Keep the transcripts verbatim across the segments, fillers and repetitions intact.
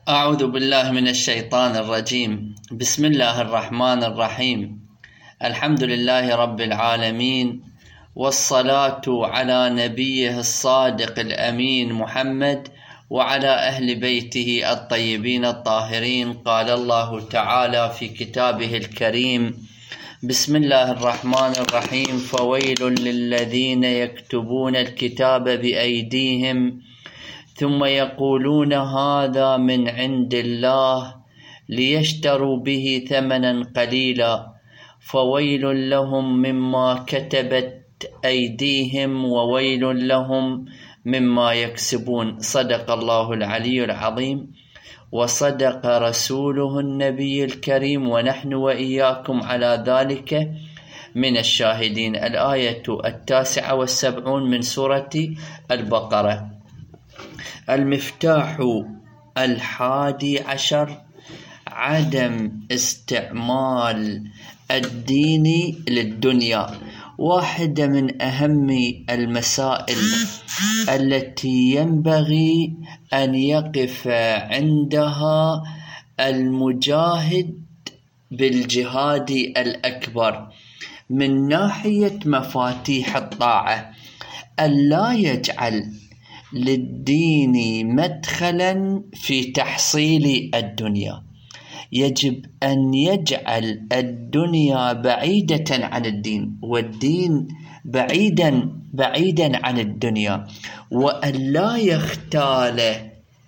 أعوذ بالله من الشيطان الرجيم. بسم الله الرحمن الرحيم. الحمد لله رب العالمين، والصلاة على نبيه الصادق الأمين محمد وعلى أهل بيته الطيبين الطاهرين. قال الله تعالى في كتابه الكريم: بسم الله الرحمن الرحيم. فويل للذين يكتبون الكتاب بأيديهم ثم يقولون هذا من عند الله ليشتروا به ثمنا قليلا فويل لهم مما كتبت أيديهم وويل لهم مما يكسبون. صدق الله العلي العظيم وصدق رسوله النبي الكريم، ونحن وإياكم على ذلك من الشاهدين. الآية التاسعة والسبعون من سورة البقرة. المفتاح الحادي عشر: عدم استعمال الدين للدنيا. واحدة من أهم المسائل التي ينبغي أن يقف عندها المجاهد بالجهاد الأكبر من ناحية مفاتيح الطاعة، ألا يجعل للدين مدخلا في تحصيل الدنيا. يجب أن يجعل الدنيا بعيدة عن الدين، والدين بعيدا بعيدا عن الدنيا، وأن لا يختال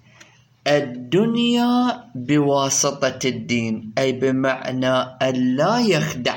الدنيا بواسطة الدين، أي بمعنى أن لا يخدع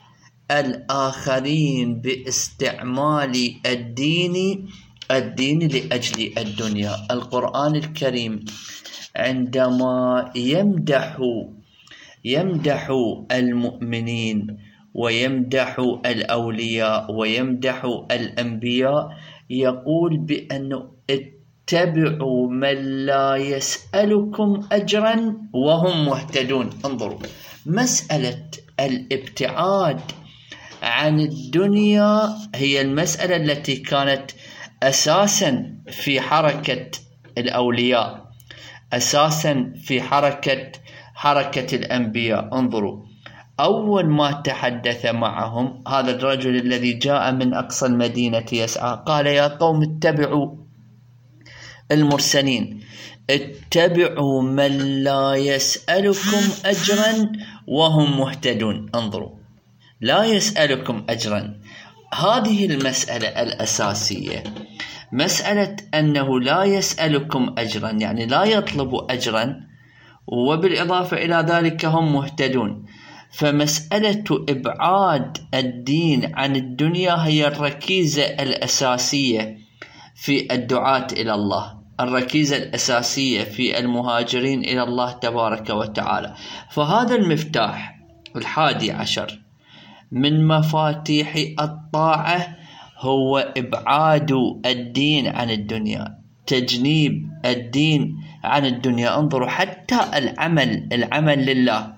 الآخرين باستعمال الدين الدين لأجل الدنيا. القرآن الكريم عندما يمدح يمدح المؤمنين ويمدح الأولياء ويمدح الأنبياء يقول بأنه اتبعوا من لا يسألكم أجرا وهم مهتدون. انظروا، مسألة الابتعاد عن الدنيا هي المسألة التي كانت أساسا في حركة الأولياء، أساسا في حركة حركة الأنبياء. انظروا، أول ما تحدث معهم هذا الرجل الذي جاء من أقصى المدينة يسعى، قال: يا قوم اتبعوا المرسلين، اتبعوا من لا يسألكم أجرا وهم مهتدون. انظروا، لا يسألكم أجرا. هذه المسألة الأساسية، مسألة أنه لا يسألكم أجرا، يعني لا يطلب أجرا، وبالإضافة إلى ذلك هم مهتدون. فمسألة إبعاد الدين عن الدنيا هي الركيزة الأساسية في الدعاة إلى الله، الركيزة الأساسية في المهاجرين إلى الله تبارك وتعالى. فهذا المفتاح الحادي عشر من مفاتيح الطاعة هو إبعاد الدين عن الدنيا، تجنيب الدين عن الدنيا. انظروا، حتى العمل العمل لله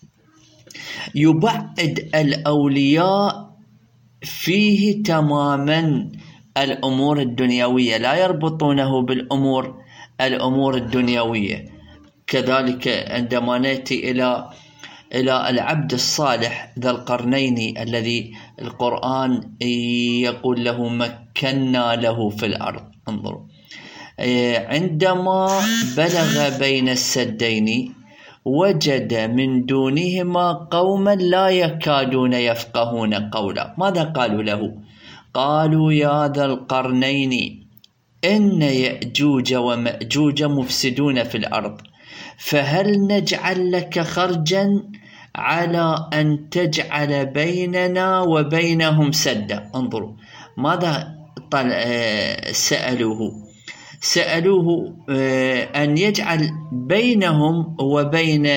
يبعد الأولياء فيه تماما الأمور الدنيوية، لا يربطونه بالأمور الأمور الدنيوية. كذلك عندما نأتي إلى إلى العبد الصالح ذا القرنين الذي القرآن يقول له: مكنا له في الأرض. انظروا، عندما بلغ بين السدين وجد من دونهما قوما لا يكادون يفقهون قولا. ماذا قالوا له؟ قالوا: يا ذا القرنين إن يأجوج ومأجوج مفسدون في الأرض، فهل نجعل لك خرجا على أن تجعل بيننا وبينهم سدا. انظروا، ماذا سألوه؟ سألوه أن يجعل بينهم وبين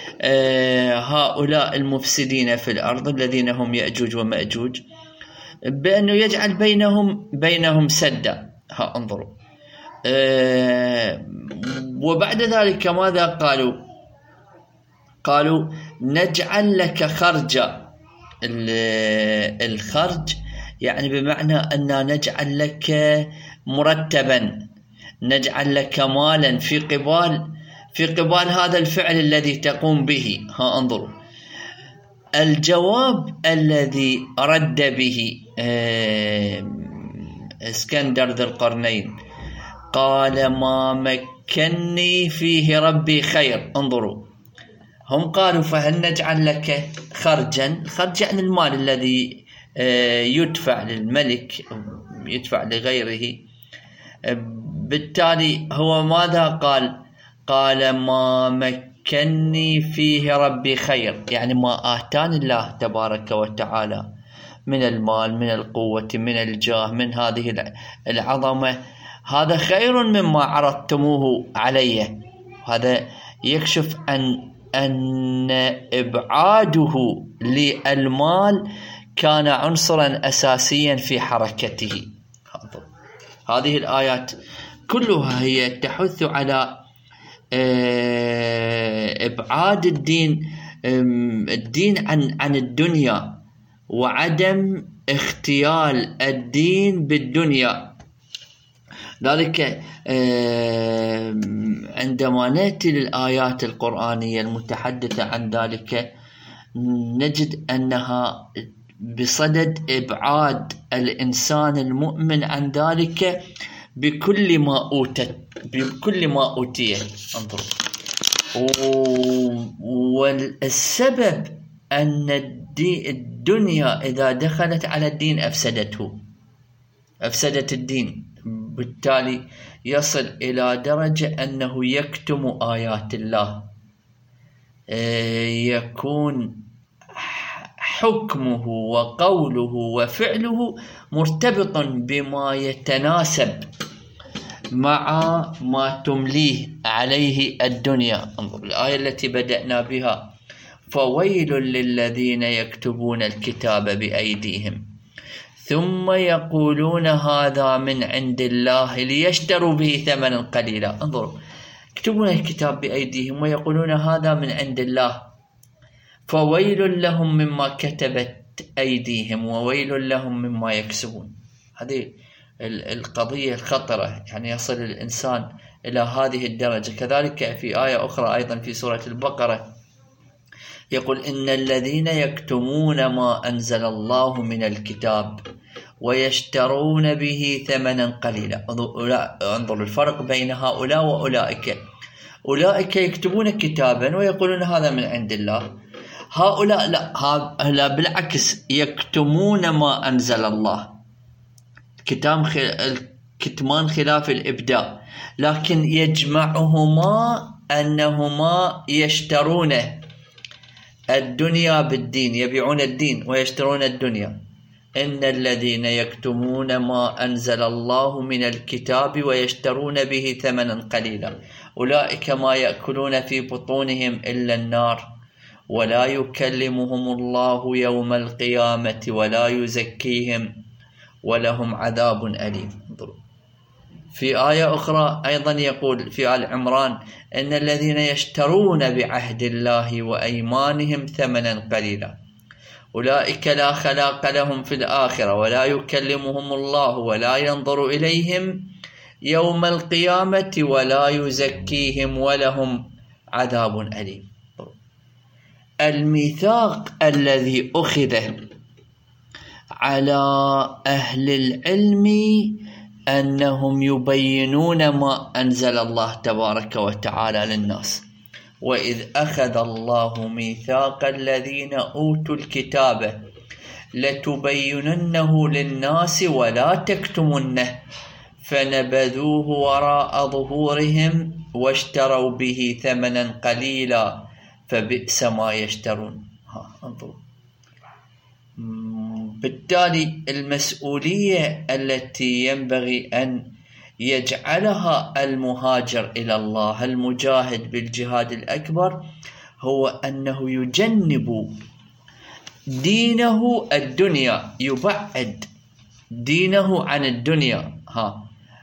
هؤلاء المفسدين في الأرض الذين هم يأجوج ومأجوج، بأنه يجعل بينهم بينهم سدا. ها انظروا، وبعد ذلك ماذا قالوا؟ قالوا: نجعل لك خرجا. الخرج يعني بمعنى أن نجعل لك مرتبا، نجعل لك مالا في قبال في قبال هذا الفعل الذي تقوم به. ها انظروا الجواب الذي رد به اسكندر ذي القرنين، قال ما مكني فيه ربي خير. انظروا هم قالوا فهل نجعل لك خرجا، خرج يعني المال الذي يدفع للملك يدفع لغيره. بالتالي هو ماذا قال؟ قال ما مكني فيه ربي خير، يعني ما آتاني الله تبارك وتعالى من المال، من القوة، من الجاه، من هذه العظمة، هذا خير مما عرضتموه علي. هذا يكشف أن أن إبعاده للمال كان عنصرا أساسيا في حركته. هذه الآيات كلها هي تحث على إبعاد الدين الدين عن عن الدنيا، وعدم اختيال الدين بالدنيا. ذلك عندما نأتي للآيات القرآنية المتحدثة عن ذلك نجد أنها بصدد إبعاد الإنسان المؤمن عن ذلك بكل ما أوتت بكل ما أوتيه. انظروا والسبب أن الدنيا إذا دخلت على الدين أفسدته أفسدت الدين، بالتالي يصل إلى درجة أنه يكتم آيات الله، يكون حكمه وقوله وفعله مرتبط بما يتناسب مع ما تمليه عليه الدنيا. انظر الآية التي بدأنا بها، فويل للذين يكتبون الكتاب بأيديهم ثم يقولون هذا من عند الله ليشتروا به ثمنا قليلا. انظروا يكتبون الكتاب بأيديهم ويقولون هذا من عند الله، فويل لهم مما كتبت أيديهم وويل لهم مما يكسبون. هذه القضية الخطرة، يعني يصل الإنسان إلى هذه الدرجة. كذلك في آية أخرى أيضا في سورة البقرة يقول إن الذين يكتمون ما أنزل الله من الكتاب ويشترون به ثمنا قليلا. انظروا الفرق بين هؤلاء وأولئك. أولئك يكتبون كتابا ويقولون هذا من عند الله، هؤلاء لا، هؤلاء بالعكس يكتمون ما أنزل الله. الكتمان خلاف الإبداع، لكن يجمعهما أنهما يشترون الدنيا بالدين، يبيعون الدين ويشترون الدنيا. إن الذين يكتمون ما أنزل الله من الكتاب ويشترون به ثمنا قليلا أولئك ما يأكلون في بطونهم إلا النار ولا يكلمهم الله يوم القيامة ولا يزكيهم ولهم عذاب أليم. في آية أخرى أيضا يقول في آل عمران إن الذين يشترون بعهد الله وأيمانهم ثمنا قليلا أولئك لا خلاق لهم في الآخرة ولا يكلمهم الله ولا ينظر إليهم يوم القيامة ولا يزكيهم ولهم عذاب أليم. الميثاق الذي أخذ على أهل العلم أنهم يبينون ما أنزل الله تبارك وتعالى للناس. وإذ أخذ الله ميثاق الذين أوتوا الكتاب لتبيننه للناس ولا تكتمنه فنبذوه وراء ظهورهم واشتروا به ثمنا قليلا فبئس ما يشترون. ها انظروا. بالتالي المسؤولية التي ينبغي أن يجعلها المهاجر إلى الله المجاهد بالجهاد الأكبر هو أنه يجنب دينه الدنيا، يبعد دينه عن الدنيا. ها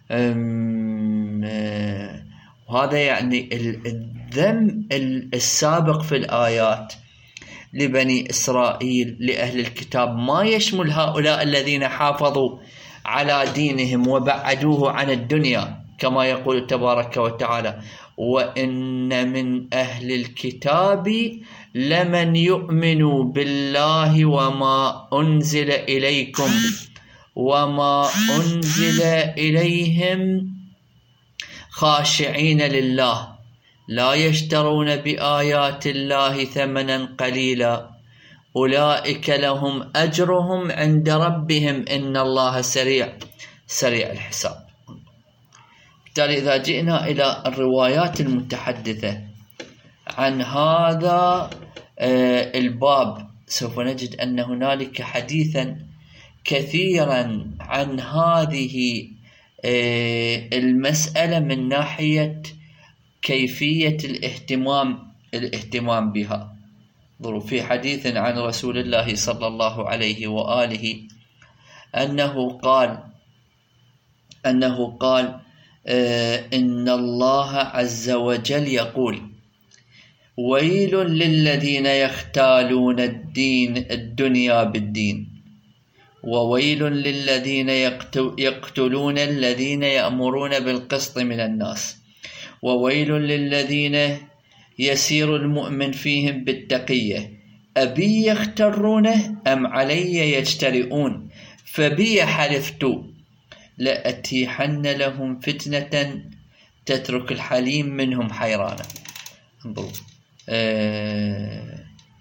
وهذا يعني الذم السابق في الآيات لبني إسرائيل لأهل الكتاب ما يشمل هؤلاء الذين حافظوا على دينهم وبعدوه عن الدنيا كما يقول تبارك وتعالى وإن من أهل الكتاب لمن يؤمن بالله وما أنزل إليكم وما أنزل إليهم خاشعين لله لا يشترون بآيات الله ثمنا قليلا أولئك لهم أجرهم عند ربهم إن الله سريع سريع الحساب. بالتالي إذا جئنا إلى الروايات المتحدثة عن هذا الباب سوف نجد أن هنالك حديثا كثيرا عن هذه المسألة من ناحية كيفية الاهتمام الاهتمام بها. في حديث عن رسول الله صلى الله عليه وآله أنه قال أنه قال إن الله عز وجل يقول ويل للذين يختالون الدين الدنيا بالدين وويل للذين يقتلون الذين يأمرون بالقسط من الناس وويل للذين يسير المؤمن فيهم بالتقية أبي يخترونه أم علي يجترئون فبي حلفت لأتيحن لهم فتنة تترك الحليم منهم حيرانا. انظروا آه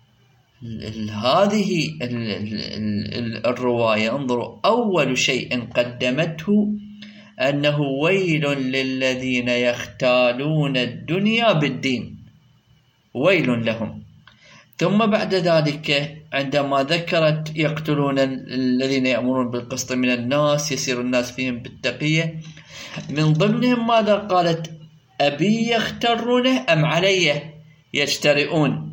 هذه الرواية، انظروا أول شيء قدمته أنه ويل للذين يختالون الدنيا بالدين، ويل لهم. ثم بعد ذلك عندما ذكرت يقتلون الذين يأمرون بالقسط من الناس يسير الناس فيهم بالتقية، من ضمنهم ماذا قالت؟ أبي يخترونه أم علي يجترئون.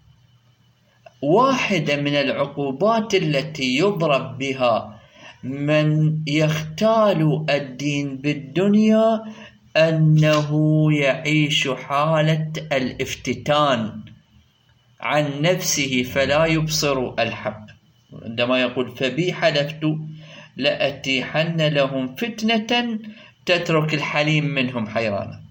واحدة من العقوبات التي يضرب بها من يختال الدين بالدنيا أنه يعيش حالة الافتتان عن نفسه فلا يبصر الحق. عندما يقول فبي حلفت لأتيحن لهم فتنة تترك الحليم منهم حيرانا.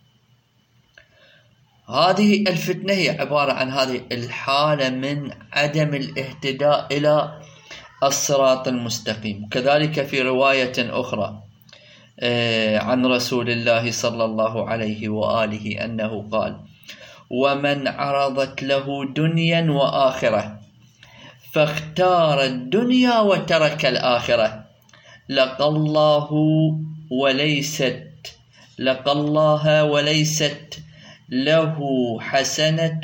هذه الفتنة هي عبارة عن هذه الحالة من عدم الاهتداء إلى الصراط المستقيم. كذلك في رواية أخرى عن رسول الله صلى الله عليه وآله أنه قال ومن عرضت له دنيا وآخرة فاختار الدنيا وترك الآخرة لقى الله وليست لقى الله وليست له حسنة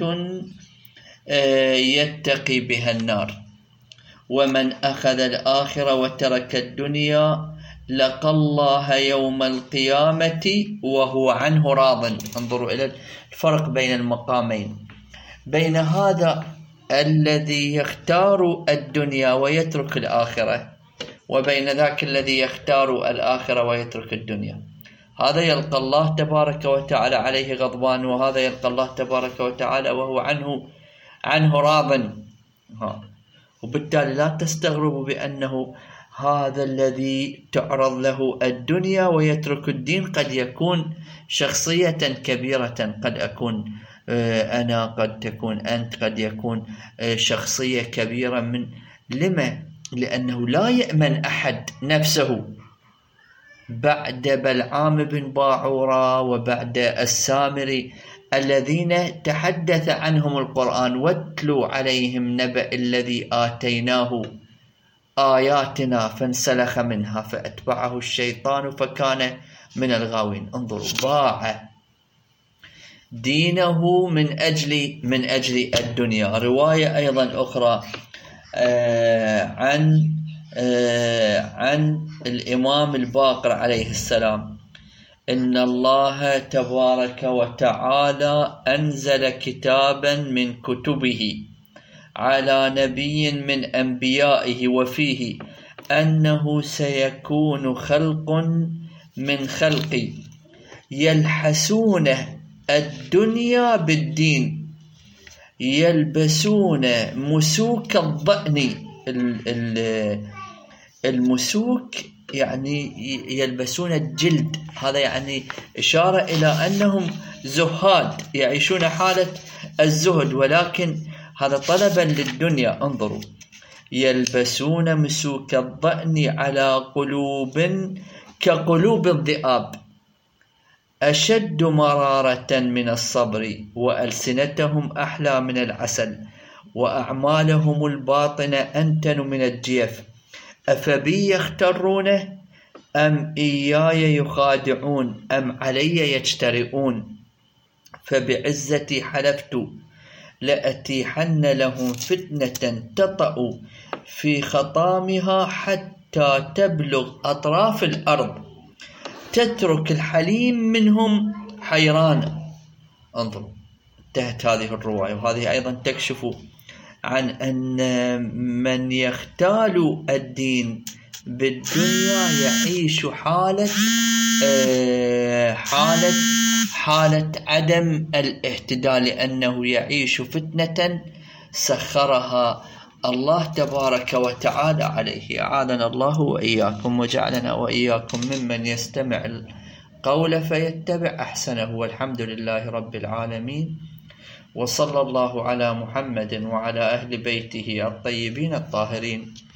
يتقي بها النار ومن أخذ الآخرة وترك الدنيا لقى الله يوم القيامة وهو عنه راض. انظروا إلى الفرق بين المقامين، بين هذا الذي يختار الدنيا ويترك الآخرة وبين ذاك الذي يختار الآخرة ويترك الدنيا. هذا يلقى الله تبارك وتعالى عليه غضبان، وهذا يلقى الله تبارك وتعالى وهو عنه عنه راض. ها. وبالتالي لا تستغربوا بأنه هذا الذي تعرض له الدنيا ويترك الدين قد يكون شخصية كبيرة، قد أكون أنا، قد تكون أنت، قد يكون شخصية كبيرة. من لما؟ لأنه لا يأمن أحد نفسه بعد بلعام بن باعورة وبعد السامري الذين تحدث عنهم القرآن واتلو عليهم نبأ الذي آتيناه آياتنا فانسلخ منها فأتبعه الشيطان فكان من الغاوين. انظروا، باع دينه من أجل من أجل الدنيا. رواية أيضا أخرى آه عن آه عن الإمام الباقر عليه السلام إن الله تبارك وتعالى أنزل كتابا من كتبه على نبي من أنبيائه وفيه أنه سيكون خلق من خلقي يلحسون الدنيا بالدين يلبسون مسوك الضأن. المسوك يعني يلبسون الجلد، هذا يعني إشارة إلى أنهم زهاد يعيشون حالة الزهد، ولكن هذا طلبا للدنيا. انظروا، يلبسون مسوك الضأن على قلوب كقلوب الذئاب أشد مرارة من الصبر، وألسنتهم أحلى من العسل، وأعمالهم الباطنة أنتن من الجيف. أفبي يخترون أم إياي يخادعون أم علي يجترئون؟ فبعزتي حلفت لأتيحن لهم فتنة تطأ في خطامها حتى تبلغ أطراف الأرض، تترك الحليم منهم حيرانا. انظروا، انتهت هذه الرواية، وهذه أيضا تكشف عن أن من يختال الدين بالدنيا يعيش حالة حالة حالة عدم الاهتداء، لأنه يعيش فتنة سخرها الله تبارك وتعالى عليه. أعاذنا الله وإياكم وجعلنا وإياكم ممن يستمع القول فيتبع أحسنه، والحمد لله رب العالمين، وصلى الله على محمد وعلى أهل بيته الطيبين الطاهرين.